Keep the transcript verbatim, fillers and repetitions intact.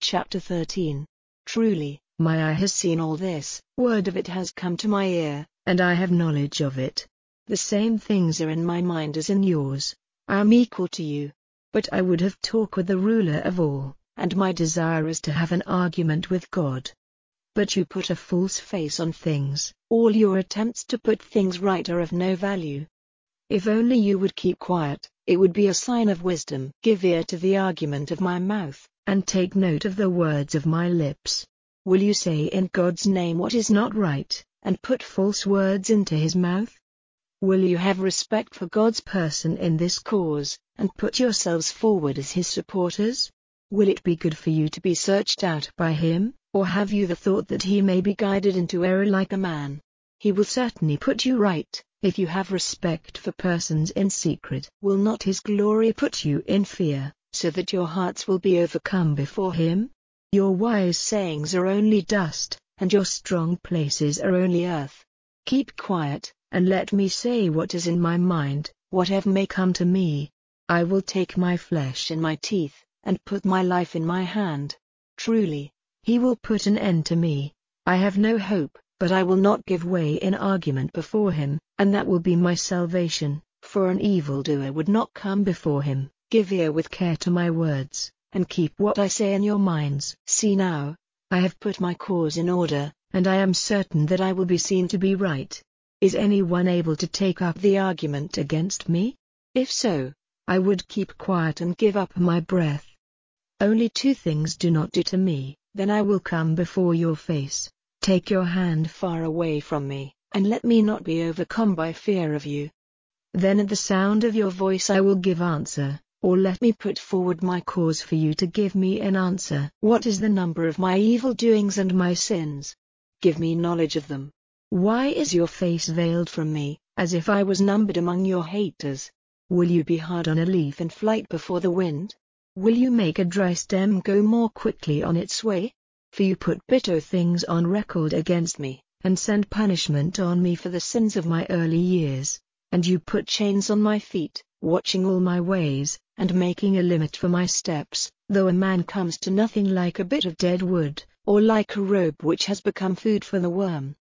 Chapter thirteen. Truly, my eye has seen all this, word of it has come to my ear, and I have knowledge of it. The same things are in my mind as in yours. I am equal to you. But I would have talk with the ruler of all, and my desire is to have an argument with God. But you put a false face on things. All your attempts to put things right are of no value. If only you would keep quiet, it would be a sign of wisdom. Give ear to the argument of my mouth, and take note of the words of my lips. Will you say in God's name what is not right, and put false words into his mouth? Will you have respect for God's person in this cause, and put yourselves forward as his supporters? Will it be good for you to be searched out by him, or have you the thought that he may be guided into error like a man? He will certainly put you right, if you have respect for persons in secret. Will not his glory put you in fear, so that your hearts will be overcome before him? Your wise sayings are only dust, and your strong places are only earth. Keep quiet, and let me say what is in my mind, whatever may come to me. I will take my flesh in my teeth, and put my life in my hand. Truly, he will put an end to me. I have no hope, but I will not give way in argument before him, and that will be my salvation, for an evildoer would not come before him. Give ear with care to my words, and keep what I say in your minds. See now, I have put my cause in order, and I am certain that I will be seen to be right. Is anyone able to take up the argument against me? If so, I would keep quiet and give up my breath. Only two things do not do to me, then I will come before your face. Take your hand far away from me, and let me not be overcome by fear of you. Then at the sound of your voice I will give answer, or let me put forward my cause for you to give me an answer. What is the number of my evil doings and my sins? Give me knowledge of them. Why is your face veiled from me, as if I was numbered among your haters? Will you be hard on a leaf in flight before the wind? Will you make a dry stem go more quickly on its way? For you put bitter things on record against me, and send punishment on me for the sins of my early years. And you put chains on my feet, watching all my ways, and making a limit for my steps, though a man comes to nothing like a bit of dead wood, or like a rope which has become food for the worm.